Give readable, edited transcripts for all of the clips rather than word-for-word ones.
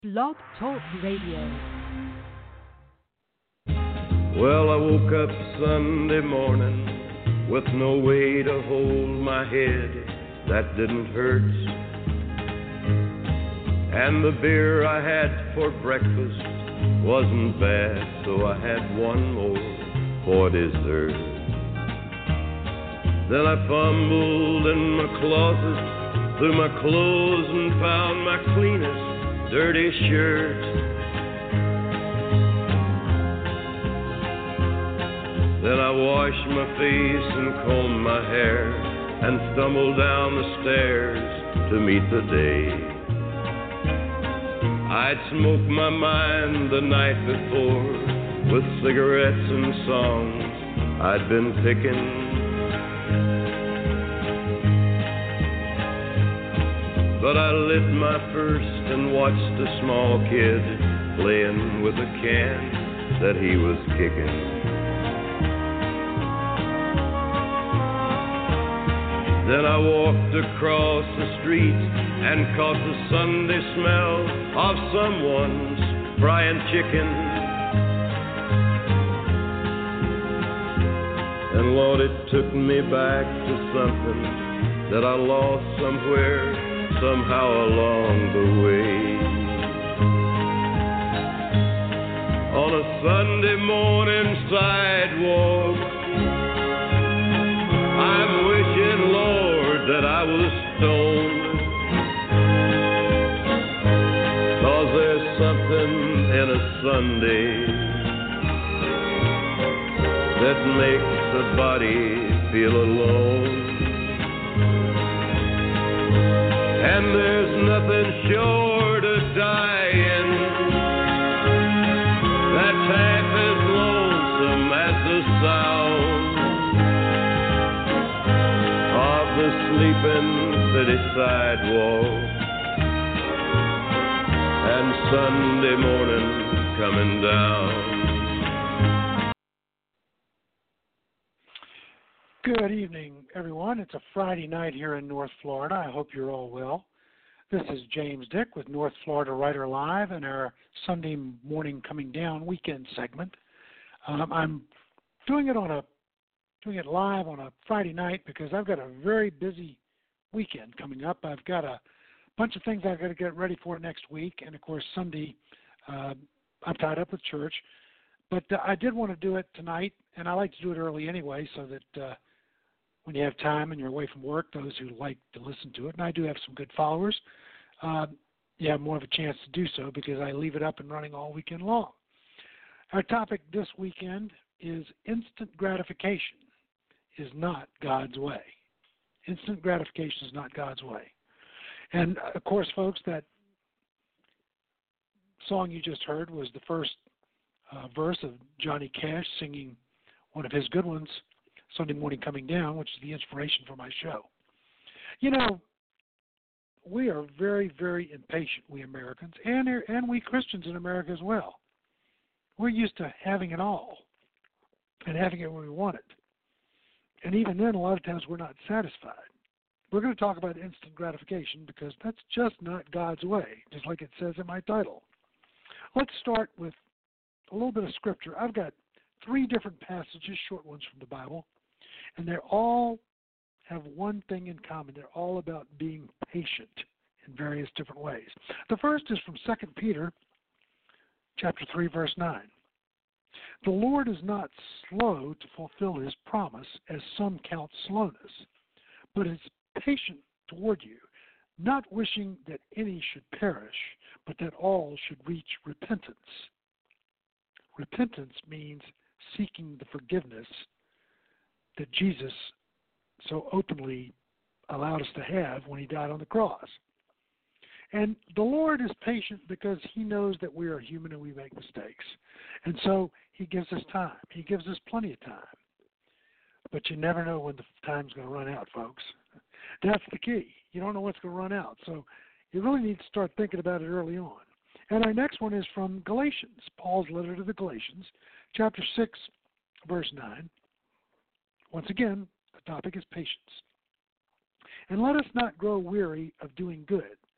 Blog Talk Radio. Well, I woke up Sunday morning with no way to hold my head. That didn't hurt. And the beer I had for breakfast wasn't bad, so I had one more for dessert. Then I fumbled in my closet through my clothes and found my cleanest dirty shirt. Then I washed my face and combed my hair and stumbled down the stairs to meet the day. I'd smoked my mind the night before with cigarettes and songs I'd been picking. But I lit my first and watched a small kid playing with a can that he was kicking. Then I walked across the street and caught the Sunday smell of someone's frying chicken. And Lord, it took me back to something that I lost somewhere, somehow along the way. On a Sunday morning sidewalk, I'm wishing, Lord, that I was stoned. 'Cause there's something in a Sunday that makes a body feel alone. And there's nothing short of dying that's half as lonesome as the sound of the sleeping city sidewalk and Sunday morning coming down. Good evening, everyone. It's a Friday night here in North Florida. I hope you're all well. This is James Dick with North Florida Writer Live and our Sunday morning coming down weekend segment. I'm doing it live on a Friday night because I've got a very busy weekend coming up. I've got a bunch of things I've got to get ready for next week, and of course Sunday I'm tied up with church. But I did want to do it tonight, and I like to do it early anyway, so that when you have time and you're away from work, those who like to listen to it, and I do have some good followers, you have more of a chance to do so because I leave it up and running all weekend long. Our topic this weekend is instant gratification is not God's way. Instant gratification is not God's way. And, of course, folks, that song you just heard was the first verse of Johnny Cash singing one of his good ones, Sunday Morning Coming Down, which is the inspiration for my show. You know, we are very, very impatient, we Americans, and we Christians in America as well. We're used to having it all and having it when we want it. And even then, a lot of times we're not satisfied. We're going to talk about instant gratification because that's just not God's way, just like it says in my title. Let's start with a little bit of scripture. I've got 3 different passages, short ones from the Bible, and they all have one thing in common. They're all about being patient in various different ways. The first is from 2 Peter chapter 3, verse 9. The Lord is not slow to fulfill his promise, as some count slowness, but is patient toward you, not wishing that any should perish, but that all should reach repentance. Repentance means seeking the forgiveness that Jesus so openly allowed us to have when he died on the cross. And the Lord is patient because he knows that we are human and we make mistakes. And so he gives us time. He gives us plenty of time. But you never know when the time's going to run out, folks. That's the key. You don't know what's going to run out. So you really need to start thinking about it early on. And our next one is from Galatians, Paul's letter to the Galatians, chapter 6, verse 9. Once again, the topic is patience. And let us not grow weary of doing good,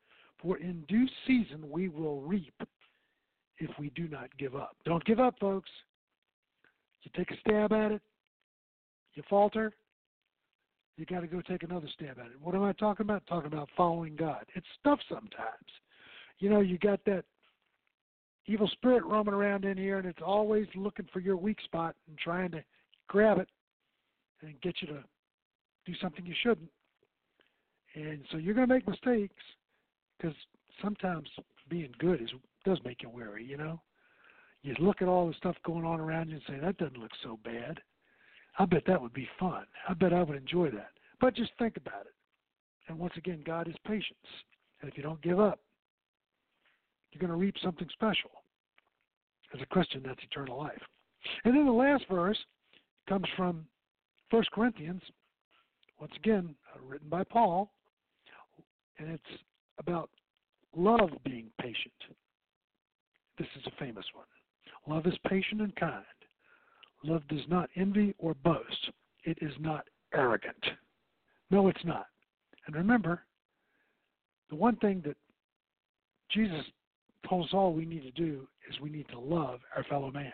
For in due season we will reap if we do not give up. Don't give up, folks. You take a stab at it, you falter, you got to go take another stab at it. What am I talking about? Talking about following God. It's tough sometimes. You know, you got that evil spirit roaming around in here, and it's always looking for your weak spot and trying to grab it and get you to do something you shouldn't. And so you're going to make mistakes, because sometimes being good does make you weary, you know. You look at all the stuff going on around you and say, that doesn't look so bad. I bet that would be fun. I bet I would enjoy that. But just think about it. And once again, God is patience. And if you don't give up, you're going to reap something special. As a Christian, that's eternal life. And then the last verse comes from 1 Corinthians, once again, written by Paul, and it's about love being patient. This is a famous one. Love is patient and kind. Love does not envy or boast. It is not arrogant. No, it's not. And remember, the one thing that Jesus told us all we need to do is we need to love our fellow man.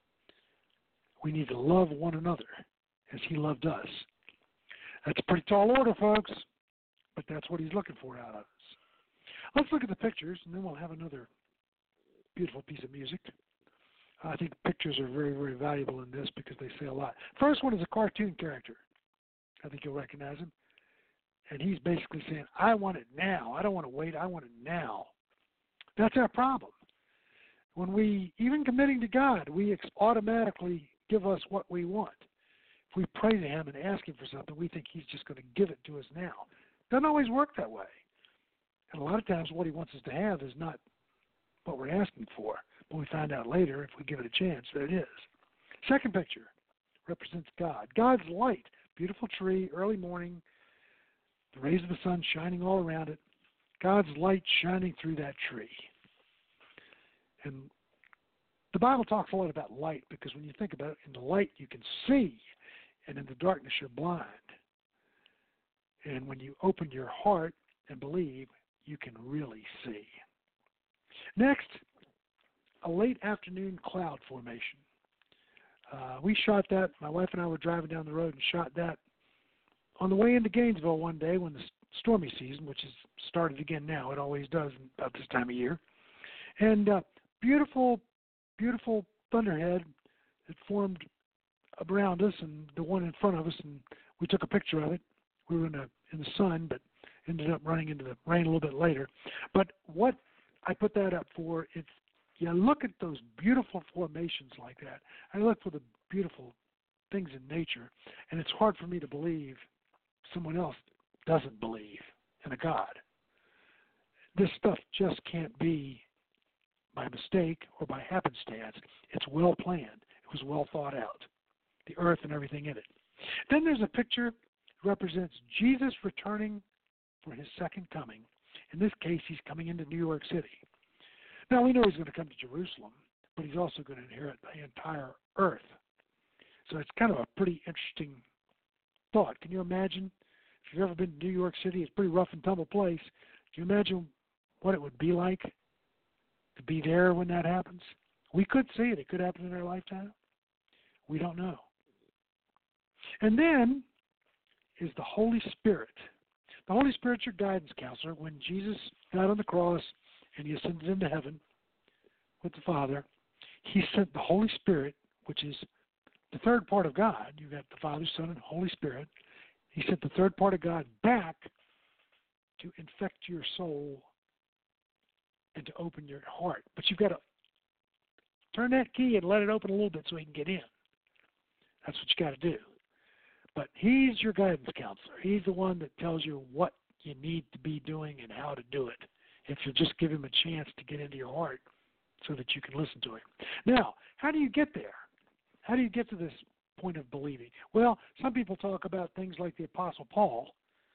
We need to love one another as he loved us. That's a pretty tall order, folks, but that's what he's looking for out of us. Let's look at the pictures, and then we'll have another beautiful piece of music. I think pictures are very, very valuable in this because they say a lot. First one is a cartoon character. I think you'll recognize him. And he's basically saying, I want it now. I don't want to wait. I want it now. That's our problem. When we, even committing to God, we automatically give us what we want. If we pray to him and ask him for something, we think he's just going to give it to us now. Doesn't always work that way. And a lot of times what he wants us to have is not what we're asking for. But we find out later, if we give it a chance, that it is. Second picture represents God. God's light. Beautiful tree, early morning, the rays of the sun shining all around it. God's light shining through that tree. And the Bible talks a lot about light because when you think about it, in the light you can see, and in the darkness you're blind. And when you open your heart and believe, you can really see. Next, a late afternoon cloud formation. We shot that. My wife and I were driving down the road and shot that on the way into Gainesville one day when the stormy season, which has started again now. It always does about this time of year. And beautiful, beautiful thunderhead that formed around us and the one in front of us, and we took a picture of it. We were in the sun, but ended up running into the rain a little bit later. But what I put that up for, it's you look at those beautiful formations like that. I look for the beautiful things in nature, and it's hard for me to believe someone else doesn't believe in a God. This stuff just can't be by mistake or by happenstance. It's well planned. It was well thought out, the earth and everything in it. Then there's a picture that represents Jesus returning for his second coming. In this case, he's coming into New York City. Now, we know he's going to come to Jerusalem, but he's also going to inherit the entire earth. So it's kind of a pretty interesting thought. Can you imagine? If you've ever been to New York City, it's a pretty rough and tumble place. Can you imagine what it would be like to be there when that happens? We could see it. It could happen in our lifetime. We don't know. And then is the Holy Spirit. The Holy Spirit's your guidance counselor. When Jesus died on the cross and he ascended into heaven with the Father, he sent the Holy Spirit, which is the third part of God. You've got the Father, Son, and Holy Spirit. He sent the third part of God back to infect your soul and to open your heart. But you've got to turn that key and let it open a little bit so he can get in. That's what you got to do. But he's your guidance counselor. He's the one that tells you what you need to be doing and how to do it, if you'll just give him a chance to get into your heart so that you can listen to him. Now, how do you get there? How do you get to this point of believing? Well, some people talk about things like the Apostle Paul,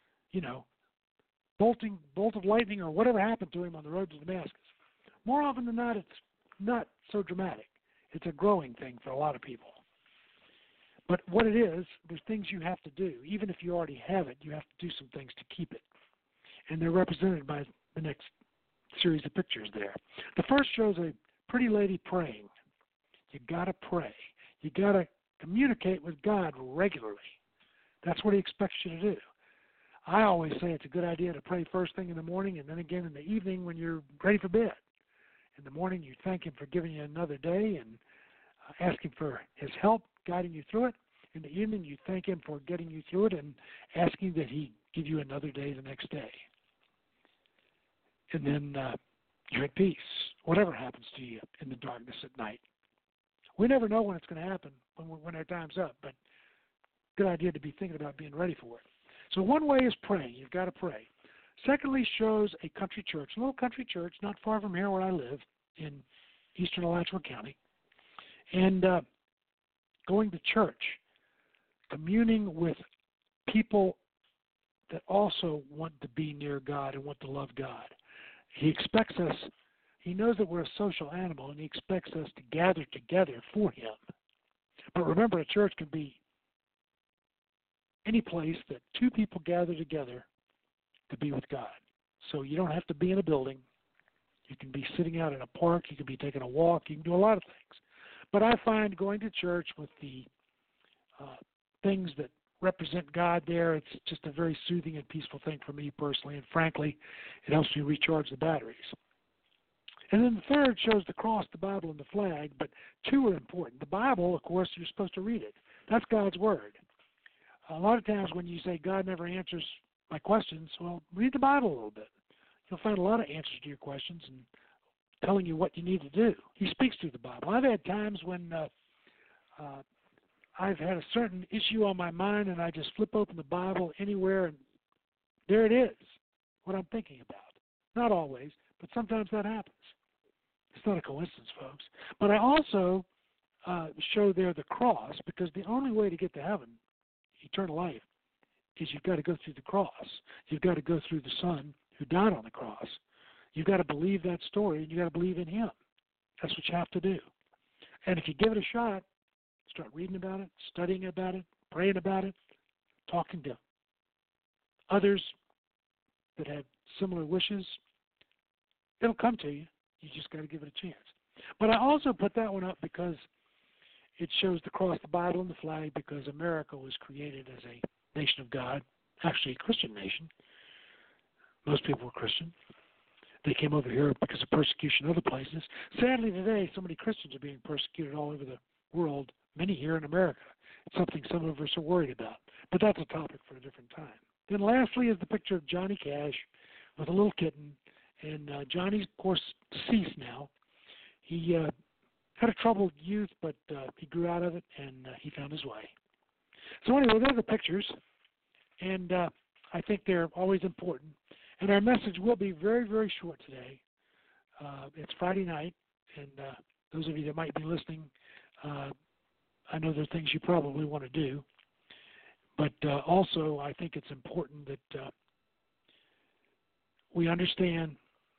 bolt of lightning or whatever happened to him on the road to Damascus. More often than not, it's not so dramatic. It's a growing thing for a lot of people. But what it is, there's things you have to do. Even if you already have it, you have to do some things to keep it. And they're represented by the next series of pictures there. The first shows a pretty lady praying. You got to pray. You got to communicate with God regularly. That's what he expects you to do. I always say it's a good idea to pray first thing in the morning and then again in the evening when you're ready for bed. In the morning, you thank him for giving you another day and ask him for his help guiding you through it. In the evening, you thank him for getting you through it and asking that he give you another day the next day. And then you're at peace, whatever happens to you in the darkness at night. We never know when it's going to happen, when our time's up, but good idea to be thinking about being ready for it. So one way is praying. You've got to pray. Secondly, shows a country church, a little country church not far from here where I live in eastern Alachua County, and going to church, communing with people that also want to be near God and want to love God. He expects us, he knows that we're a social animal, and he expects us to gather together for him. But remember, a church can be any place that two people gather together to be with God. So you don't have to be in a building. You can be sitting out in a park. You can be taking a walk. You can do a lot of things. But I find going to church with the things that represent God there, it's just a very soothing and peaceful thing for me personally. And frankly, it helps me recharge the batteries. And then the third shows the cross, the Bible, and the flag. But two are important. The Bible, of course, you're supposed to read it. That's God's Word. A lot of times when you say God never answers my questions, well, read the Bible a little bit. You'll find a lot of answers to your questions and telling you what you need to do. He speaks through the Bible. I've had times when I've had a certain issue on my mind and I just flip open the Bible anywhere and there it is, what I'm thinking about. Not always, but sometimes that happens. It's not a coincidence, folks. But I also show there the cross, because the only way to get to heaven, eternal life, is you've got to go through the cross. You've got to go through the Son who died on the cross. You've got to believe that story, and you've got to believe in him. That's what you have to do. And if you give it a shot, start reading about it, studying about it, praying about it, talking to others that have similar wishes, it'll come to you. You just got to give it a chance. But I also put that one up because it shows the cross, the Bible, and the flag, because America was created as a nation of God, actually a Christian nation. Most people were Christian. They came over here because of persecution in other places. Sadly, today, so many Christians are being persecuted all over the world, many here in America. It's something some of us are worried about. But that's a topic for a different time. Then lastly is the picture of Johnny Cash with a little kitten. And Johnny's, of course, deceased now. He had a troubled youth, but he grew out of it, and he found his way. So anyway, those are the pictures, and I think they're always important. And our message will be very, very short today. It's Friday night, and those of you that might be listening, I know there are things you probably want to do, but also I think it's important that we understand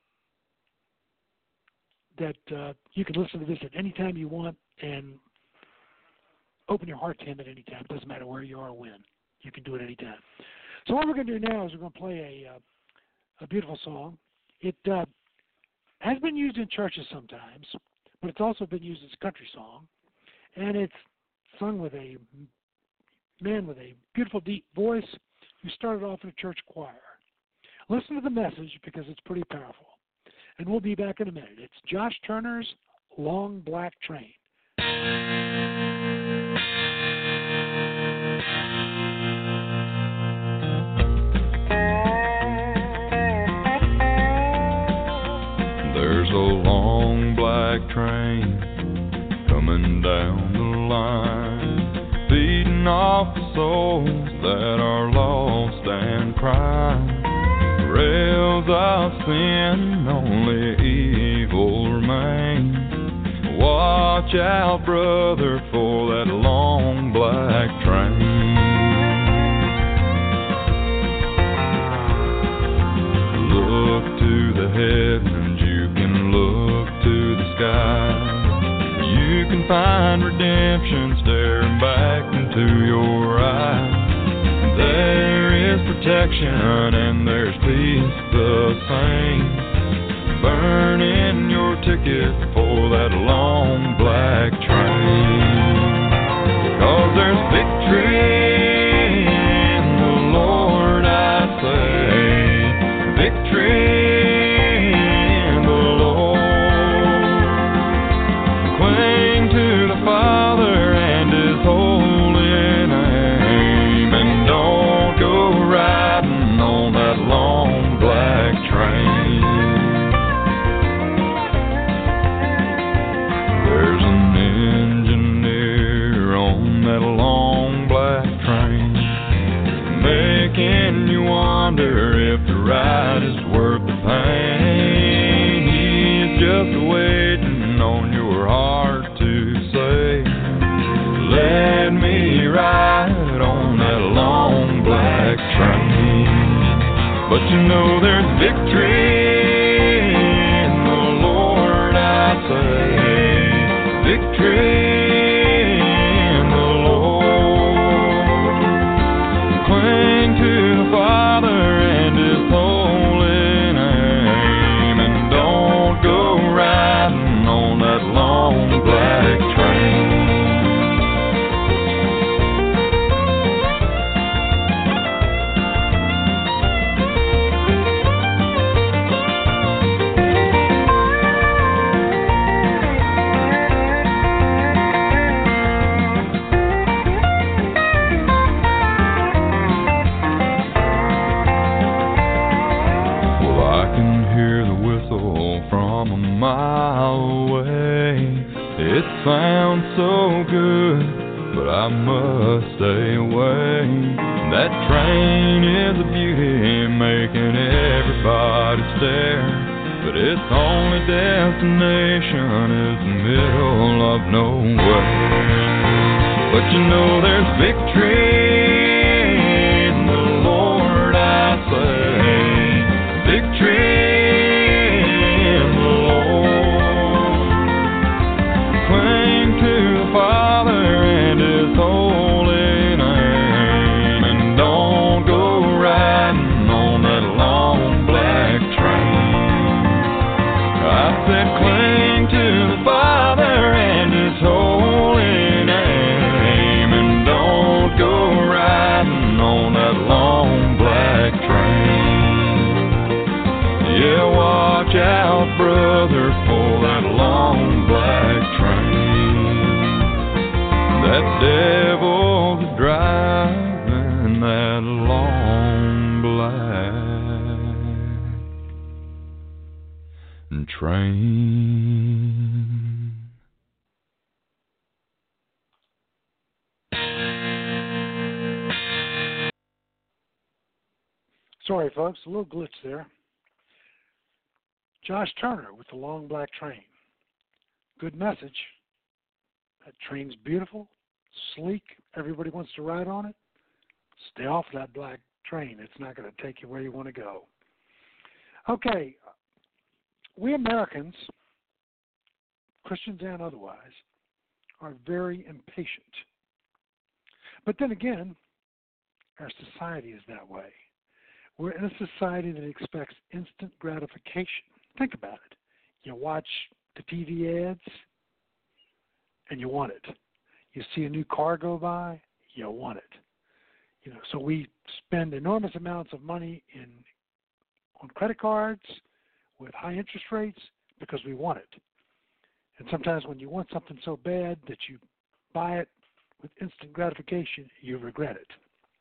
that you can listen to this at any time you want and open your heart to him at any time. It doesn't matter where you are or when. You can do it any time. So what we're going to do now is we're going to play a beautiful song. It has been used in churches sometimes, but it's also been used as a country song. And it's sung with a man with a beautiful, deep voice who started off in a church choir. Listen to the message because it's pretty powerful. And we'll be back in a minute. It's Josh Turner's Long Black Train. There's a long black train coming down the line, feeding off the souls that are lost and crying. Rails of sin, only evil remain. Watch out, brother, for that long black train. Look to the heavens, you can look to the sky. You can find redemption staring back into your eyes. There is protection and there's peace the same. for that long black train. 'Cause there's victory in the Lord, I say. Victory in the Lord. Cling to the Father and His holy name, and don't go riding on that long black train. There's an engineer on that long black train, making you wonder if the ride is worth the pain. He's just waiting on your heart to say, let me ride on that long black train. But you know there's victory in the Lord, I say. Victory in the Lord. Cling to the Father and His holy name, and don't go riding on that long black train. From a mile away, it sounds so good, but I must stay away. That train is a beauty, making everybody stare, but its only destination is the middle of nowhere. But you know there's victory in the Lord, I say. Victory. Father and His holy name, and don't go riding on that long black train. I said cling to the Father and His holy name, and don't go riding on that long black train. Yeah, watch out, brother, for that long black train. That devil's driving that long black train. Sorry, folks, a little glitch there. Josh Turner with the Long Black Train. Good message. That train's beautiful, sleek. Everybody wants to ride on it. Stay off that black train. It's not going to take you where you want to go. Okay, we Americans, Christians and otherwise, are very impatient. But then again, our society is that way. We're in a society that expects instant gratification. Think about it. You watch the TV ads, and you want it. You see a new car go by, you want it. So we spend enormous amounts of money on credit cards with high interest rates because we want it. And sometimes when you want something so bad that you buy it with instant gratification, you regret it.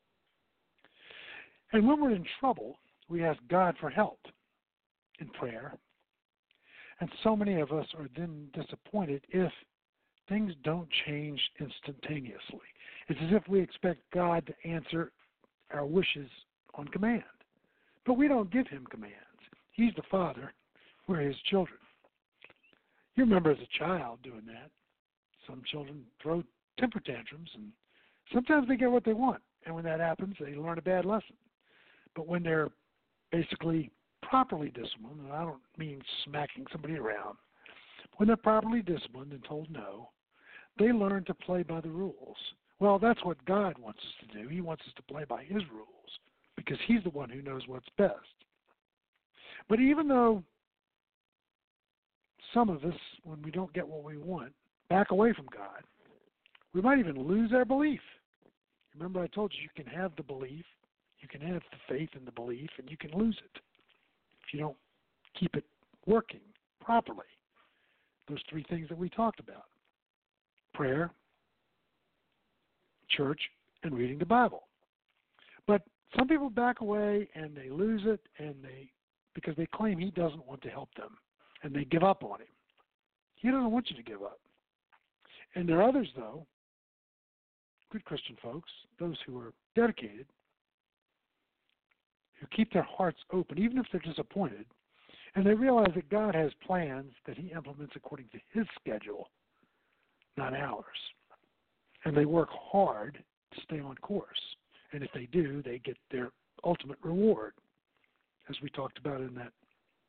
And when we're in trouble, we ask God for help in prayer. And so many of us are then disappointed if things don't change instantaneously. It's as if we expect God to answer our wishes on command. But we don't give Him commands. He's the Father. We're His children. You remember as a child doing that. Some children throw temper tantrums, and sometimes they get what they want. And when that happens, they learn a bad lesson. But when they're basically properly disciplined, and I don't mean smacking somebody around, when they're properly disciplined and told no, they learn to play by the rules. Well, that's what God wants us to do. He wants us to play by His rules because He's the one who knows what's best. But even though some of us, when we don't get what we want, back away from God. We might even lose our belief. Remember I told you can have the belief, you can have the faith in the belief, and you can lose it if you don't keep it working properly. Those three things that we talked about: prayer, church, and reading the Bible. But some people back away and they lose it, and because they claim he doesn't want to help them, and they give up on him. He doesn't want you to give up. And there are others, though, good Christian folks, those who are dedicated, who keep their hearts open, even if they're disappointed, and they realize that God has plans that he implements according to his schedule, not ours. And they work hard to stay on course. And if they do, they get their ultimate reward, as we talked about in that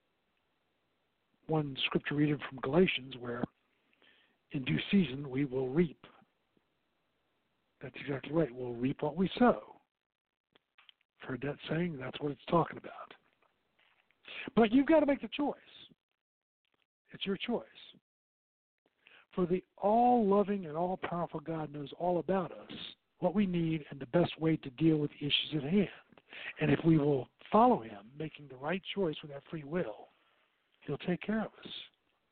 one scripture reading from Galatians, where in due season we will reap. That's exactly right. We'll reap what we sow. Heard that saying? That's what it's talking about. But you've got to make the choice. It's your choice. For the all-loving and all-powerful God knows all about us, what we need, and the best way to deal with the issues at hand. And if we will follow him, making the right choice with our free will, he'll take care of us.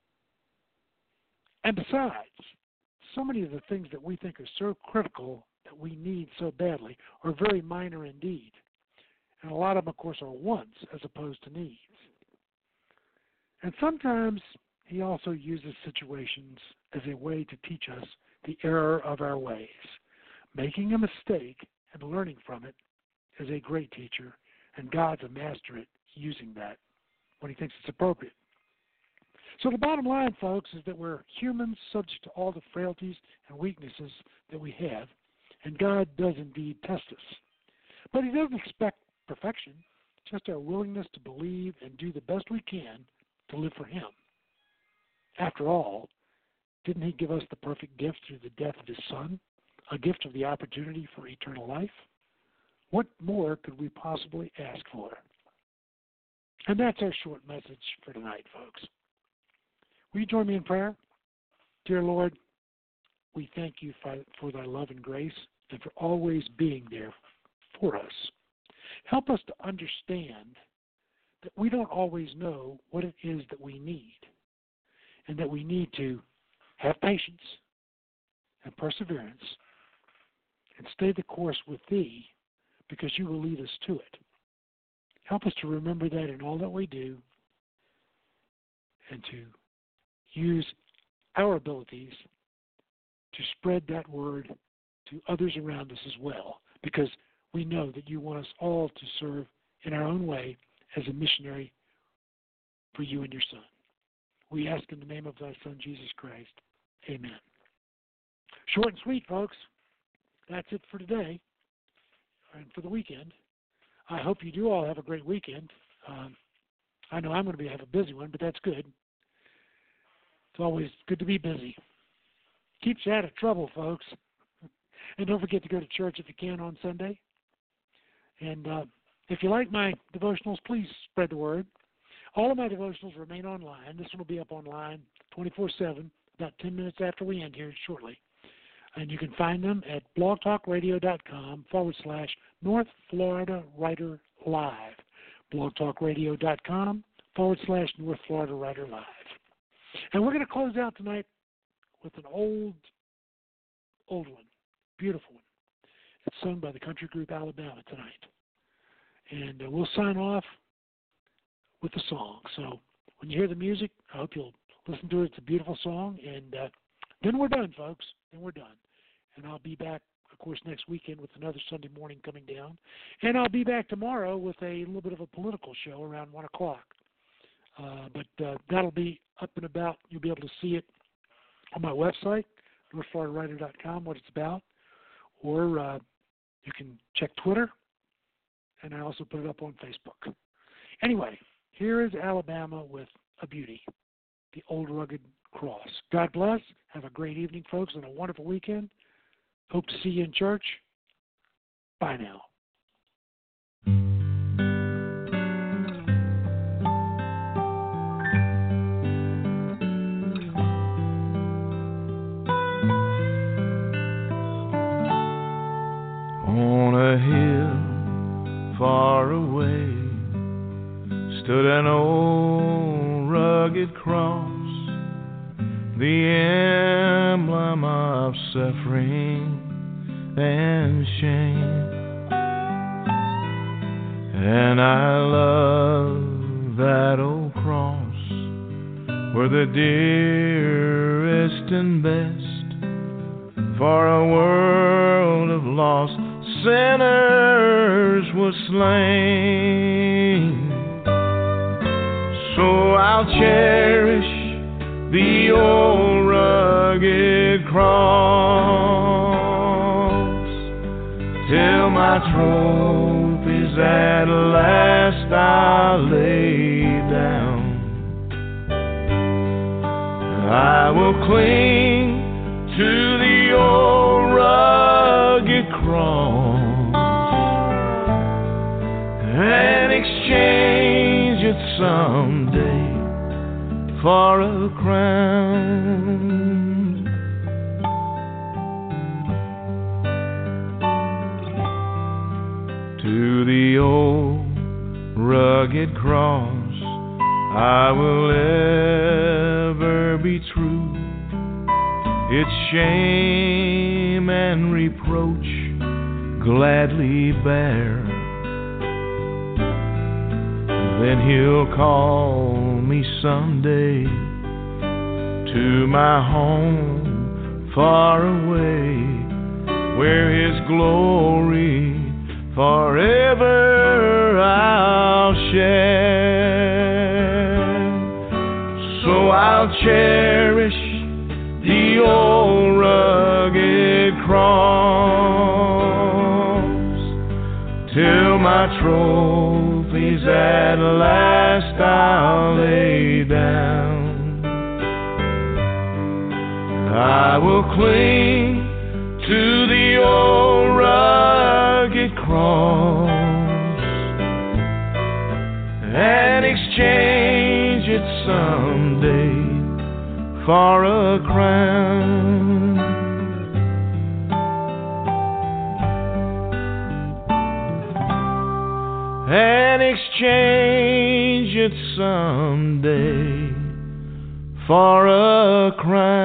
And besides, so many of the things that we think are so critical that we need so badly are very minor indeed. And a lot of them, of course, are wants as opposed to needs. And sometimes he also uses situations as a way to teach us the error of our ways. Making a mistake and learning from it is a great teacher, and God's a master at using that when he thinks it's appropriate. So the bottom line, folks, is that we're humans subject to all the frailties and weaknesses that we have, and God does indeed test us. But he doesn't expect perfection, just our willingness to believe and do the best we can to live for him. After all, didn't he give us the perfect gift through the death of his Son, a gift of the opportunity for eternal life? What more could we possibly ask for? And that's our short message for tonight, folks. Will you join me in prayer? Dear Lord, we thank you for thy love and grace and for always being there for us. Help us to understand that we don't always know what it is that we need, and that we need to have patience and perseverance and stay the course with thee, because you will lead us to it. Help us to remember that in all that we do, and to use our abilities to spread that word to others around us as well, because we know that you want us all to serve in our own way as a missionary for you and your Son. We ask in the name of thy Son, Jesus Christ. Amen. Short and sweet, folks. That's it for today and for the weekend. I hope you do all have a great weekend. I know I'm going to have a busy one, but that's good. It's always good to be busy. Keeps you out of trouble, folks. And don't forget to go to church if you can on Sunday. And if you like my devotionals, please spread the word. All of my devotionals remain online. This one will be up online 24/7, about 10 minutes after we end here shortly. And you can find them at blogtalkradio.com/North Florida Writer Live. blogtalkradio.com/North Florida Writer Live. And we're going to close out tonight with an old one, beautiful one. It's sung by the country group Alabama tonight. And we'll sign off with the song. So when you hear the music, I hope you'll listen to it. It's a beautiful song. And then we're done, folks. Then we're done. And I'll be back, of course, next weekend with another Sunday morning coming down. And I'll be back tomorrow with a little bit of a political show around 1 o'clock. But that'll be up and about. You'll be able to see it on my website, NorthFloridaWriter.com, what it's about. Or you can check Twitter, and I also put it up on Facebook. Anyway, here is Alabama with a beauty, the Old Rugged Cross. God bless. Have a great evening, folks, and a wonderful weekend. Hope to see you in church. Bye now. the emblem of suffering and shame. And I love that old cross where the dearest and best for a world of lost sinners was slain. So I'll cherish the old rugged cross till my trophies at last I'll lay down. I will cling to the old rugged cross and exchange it someday for a crown. To the old rugged cross I will ever be true. Its shame and reproach gladly bear. Then he'll call me someday to my home far away, where his glory forever I'll share. So I'll cherish the old rugged cross till my trophies at last I'll lay down. I will cling to the old rugged cross and exchange it someday for a crown. And exchange it someday for a crown.